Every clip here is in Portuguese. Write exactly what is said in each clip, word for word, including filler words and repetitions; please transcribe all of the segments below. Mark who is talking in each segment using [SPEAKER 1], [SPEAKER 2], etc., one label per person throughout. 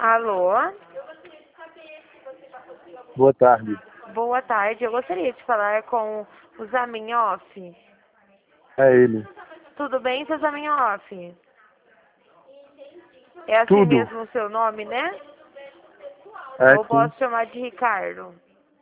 [SPEAKER 1] Alô?
[SPEAKER 2] Boa tarde.
[SPEAKER 1] Boa tarde. Eu gostaria de falar com o Zaminhoff.
[SPEAKER 2] É ele.
[SPEAKER 1] Tudo bem, seu Zaminhoff? É assim
[SPEAKER 2] Tudo.
[SPEAKER 1] mesmo o seu nome, né?
[SPEAKER 2] É
[SPEAKER 1] Ou
[SPEAKER 2] sim.
[SPEAKER 1] posso chamar de Ricardo?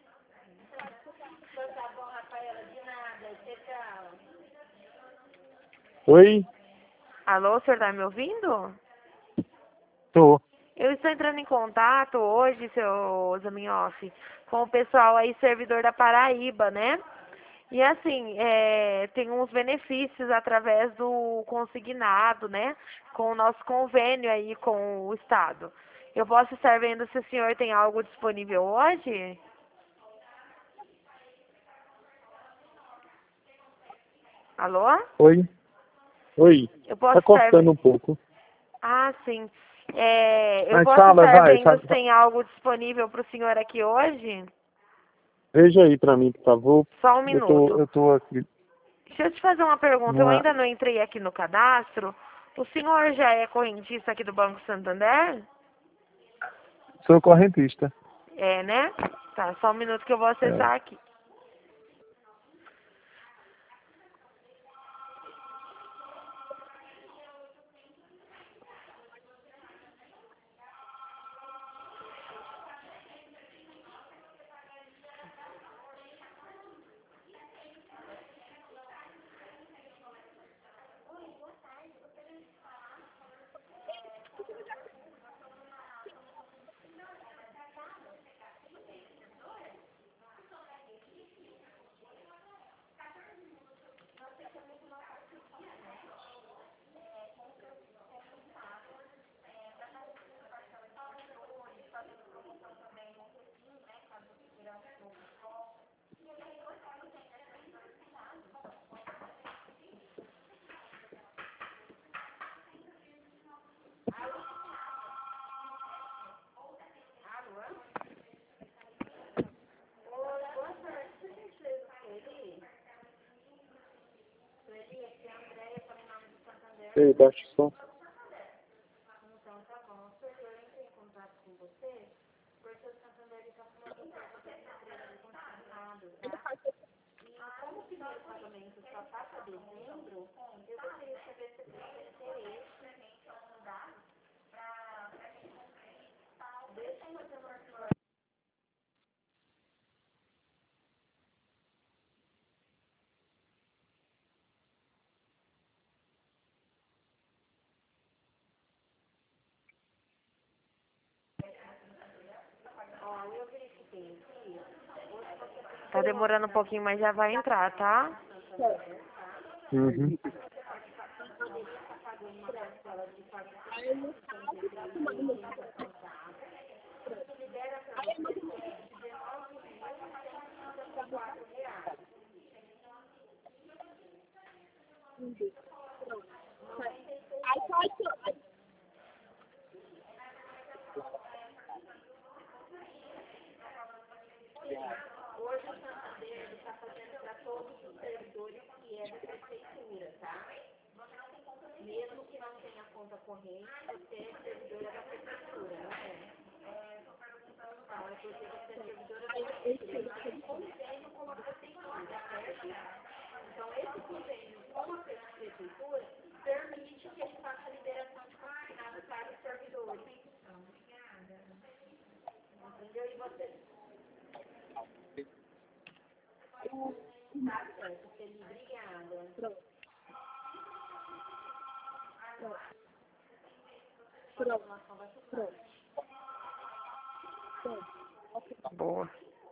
[SPEAKER 2] Oi?
[SPEAKER 1] Alô, o senhor tá me ouvindo?
[SPEAKER 2] Tô.
[SPEAKER 1] Eu estou entrando em contato hoje, seu Zaminhoff, com o pessoal aí, servidor da Paraíba, né? E assim, é, tem uns benefícios através do consignado, né? Com o nosso convênio aí com o Estado. Eu posso estar vendo se o senhor tem algo disponível hoje? Alô?
[SPEAKER 2] Oi? Oi.
[SPEAKER 1] Eu posso
[SPEAKER 2] Tá
[SPEAKER 1] estar...
[SPEAKER 2] cortando um pouco.
[SPEAKER 1] Ah, sim. É, eu
[SPEAKER 2] Mas
[SPEAKER 1] posso
[SPEAKER 2] fala,
[SPEAKER 1] estar
[SPEAKER 2] vai.
[SPEAKER 1] vendo
[SPEAKER 2] fa-
[SPEAKER 1] se
[SPEAKER 2] fa-
[SPEAKER 1] tem algo disponível para o senhor aqui hoje?
[SPEAKER 2] Veja aí pra mim, por favor.
[SPEAKER 1] Só um
[SPEAKER 2] Eu tô,
[SPEAKER 1] minuto.
[SPEAKER 2] eu tô aqui
[SPEAKER 1] Deixa eu te fazer uma pergunta. Eu
[SPEAKER 2] numa...
[SPEAKER 1] ainda não entrei aqui no cadastro. O senhor já é correntista aqui do Banco Santander?
[SPEAKER 2] Sou correntista.
[SPEAKER 1] É, né? Tá, só um minuto que eu vou
[SPEAKER 2] É.
[SPEAKER 1] acessar aqui.
[SPEAKER 2] Ei, baixa o som.
[SPEAKER 1] Tá demorando um pouquinho, mas já vai entrar, tá?
[SPEAKER 2] Uhum.
[SPEAKER 1] Boa.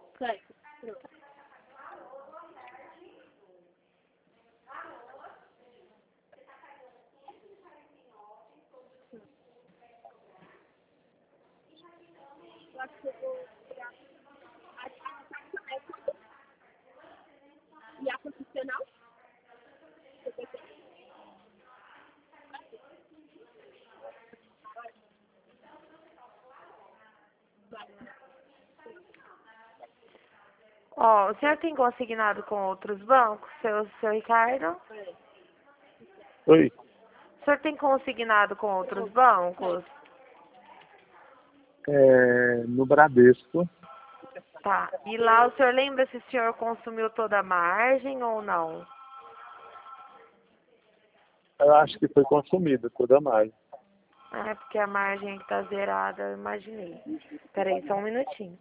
[SPEAKER 1] Ó, o senhor tem consignado com outros bancos, seu, seu Ricardo?
[SPEAKER 2] Oi?
[SPEAKER 1] O senhor tem consignado com outros bancos?
[SPEAKER 2] É, no Bradesco.
[SPEAKER 1] Tá. E lá o senhor lembra se o senhor consumiu toda a margem ou não?
[SPEAKER 2] Eu acho que foi consumido, toda mais.
[SPEAKER 1] Ah, é porque a margem aqui tá zerada, eu imaginei. Peraí, só um minutinho.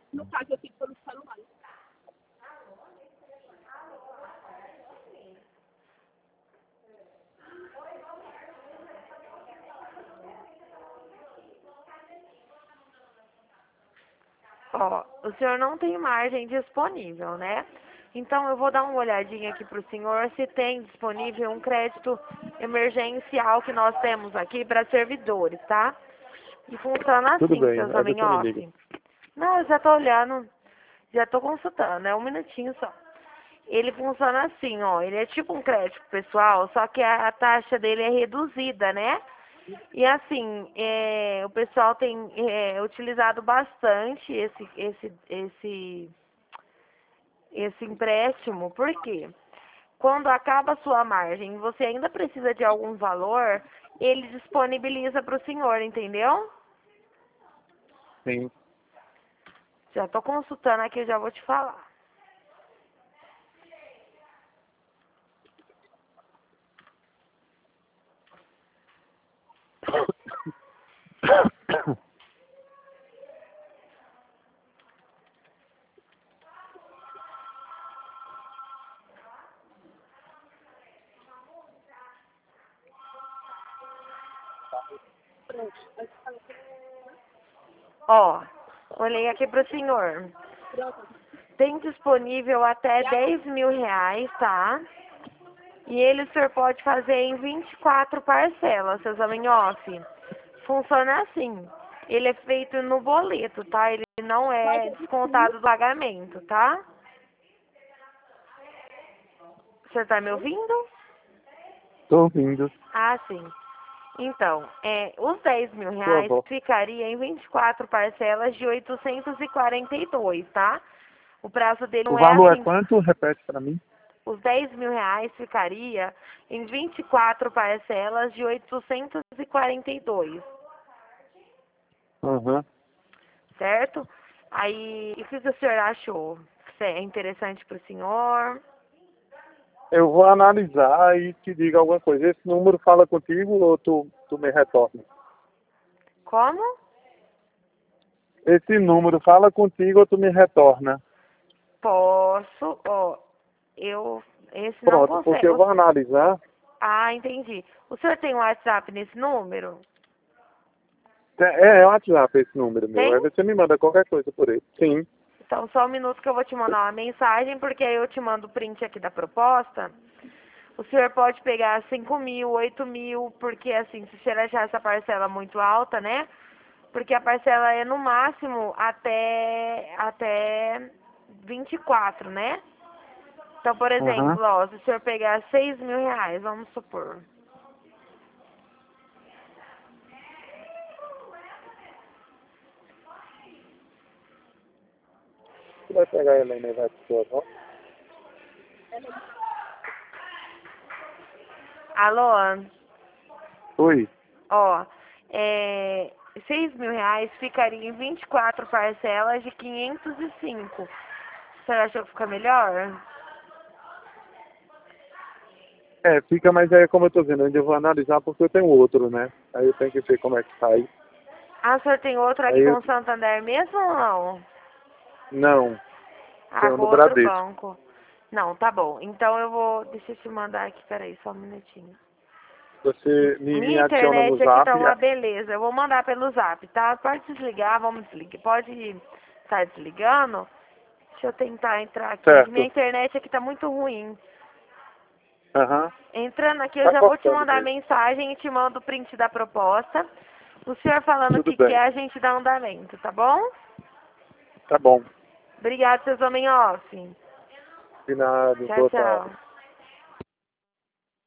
[SPEAKER 1] Ó, o senhor não tem margem disponível, né? Então eu vou dar uma olhadinha aqui pro senhor se tem disponível um crédito emergencial que nós temos aqui para servidores, tá? E funciona
[SPEAKER 2] Tudo
[SPEAKER 1] assim,
[SPEAKER 2] bem,
[SPEAKER 1] seus
[SPEAKER 2] aí você me liga.
[SPEAKER 1] Zaminhoff. Não, eu já tô olhando, já tô consultando, é um minutinho só. Ele funciona assim, ó, ele é tipo um crédito pessoal, só que a, a taxa dele é reduzida, né? E assim, é, o pessoal tem é, utilizado bastante esse, esse, esse, esse empréstimo, por quê? Quando acaba a sua margem e você ainda precisa de algum valor, ele disponibiliza para o senhor, entendeu?
[SPEAKER 2] Sim.
[SPEAKER 1] Já estou consultando aqui, eu já vou te falar. Ó, olhei aqui para o senhor. Tem disponível até dez mil reais, tá? E ele o senhor pode fazer em vinte e quatro parcelas, seus Zaminhoff. Funciona assim. Ele é feito no boleto, tá? Ele não é descontado do pagamento, tá? Você tá me ouvindo?
[SPEAKER 2] Tô ouvindo.
[SPEAKER 1] Ah, sim. Então, é, os dez mil
[SPEAKER 2] Por
[SPEAKER 1] reais
[SPEAKER 2] favor.
[SPEAKER 1] ficaria em vinte e quatro parcelas de oitocentos e quarenta e dois, tá? O prazo dele
[SPEAKER 2] O
[SPEAKER 1] não é
[SPEAKER 2] valor é
[SPEAKER 1] assim.
[SPEAKER 2] quanto? Repete para mim.
[SPEAKER 1] Os dez mil reais ficaria em vinte e quatro parcelas de oitocentos e quarenta e dois,
[SPEAKER 2] Aham.
[SPEAKER 1] certo? Aí, o que o senhor achou? Se é interessante para o senhor?
[SPEAKER 2] Eu vou analisar e te digo alguma coisa. Esse número fala contigo ou tu, tu me retorna?
[SPEAKER 1] Como?
[SPEAKER 2] Esse número fala contigo ou tu me retorna?
[SPEAKER 1] Posso, ó, eu, esse não
[SPEAKER 2] Pronto, porque
[SPEAKER 1] consegue.
[SPEAKER 2] eu vou analisar.
[SPEAKER 1] Ah, entendi. O senhor tem um WhatsApp nesse número?
[SPEAKER 2] É, é o WhatsApp esse número meu. Aí
[SPEAKER 1] Tem?
[SPEAKER 2] você me manda qualquer coisa por ele. Sim.
[SPEAKER 1] Então, só um minuto que eu vou te mandar uma mensagem, porque aí eu te mando o print aqui da proposta. O senhor pode pegar cinco mil, oito mil, porque assim, se o senhor achar essa parcela muito alta, né? Porque a parcela é no máximo até, até vinte e quatro, né? Então, por
[SPEAKER 2] Aham.
[SPEAKER 1] exemplo, ó, se o senhor pegar seis mil reais, vamos supor.
[SPEAKER 2] Você vai pegar ele aí, né? Vai pro seu avó?
[SPEAKER 1] Alô?
[SPEAKER 2] Oi.
[SPEAKER 1] Ó, é, seis mil reais ficaria em vinte e quatro parcelas de quinhentos e cinco. Você achou que fica melhor?
[SPEAKER 2] É, fica, mas é como eu tô dizendo, eu ainda vou analisar porque eu tenho outro, né? Aí eu tenho que ver como é que sai.
[SPEAKER 1] Ah, o senhor tem outro aqui
[SPEAKER 2] Aí
[SPEAKER 1] com
[SPEAKER 2] eu...
[SPEAKER 1] o Santander mesmo ou não?
[SPEAKER 2] Não,
[SPEAKER 1] Ah,
[SPEAKER 2] tenho
[SPEAKER 1] com
[SPEAKER 2] no
[SPEAKER 1] outro
[SPEAKER 2] Bradesco.
[SPEAKER 1] banco. Não, tá bom. Então eu vou. Deixa eu te mandar aqui, peraí, só um minutinho.
[SPEAKER 2] Você me, me
[SPEAKER 1] Minha
[SPEAKER 2] adiciona no
[SPEAKER 1] internet aqui tá
[SPEAKER 2] zap.
[SPEAKER 1] uma beleza. Eu vou mandar pelo zap, tá? Pode desligar, vamos desligar. Pode estar desligando. Deixa eu tentar entrar aqui. Minha
[SPEAKER 2] Certo.
[SPEAKER 1] internet aqui tá muito ruim.
[SPEAKER 2] Aham.
[SPEAKER 1] Entrando aqui, eu
[SPEAKER 2] Tá
[SPEAKER 1] já vou te
[SPEAKER 2] cortando
[SPEAKER 1] mandar
[SPEAKER 2] mesmo.
[SPEAKER 1] mensagem e te mando o print da proposta. O senhor falando o
[SPEAKER 2] Tudo
[SPEAKER 1] que
[SPEAKER 2] bem.
[SPEAKER 1] quer, a gente dá andamento, tá bom?
[SPEAKER 2] Tá bom.
[SPEAKER 1] Obrigada, seus homem off.
[SPEAKER 2] De nada.
[SPEAKER 1] Tchau,
[SPEAKER 2] Boa tarde.
[SPEAKER 1] tchau.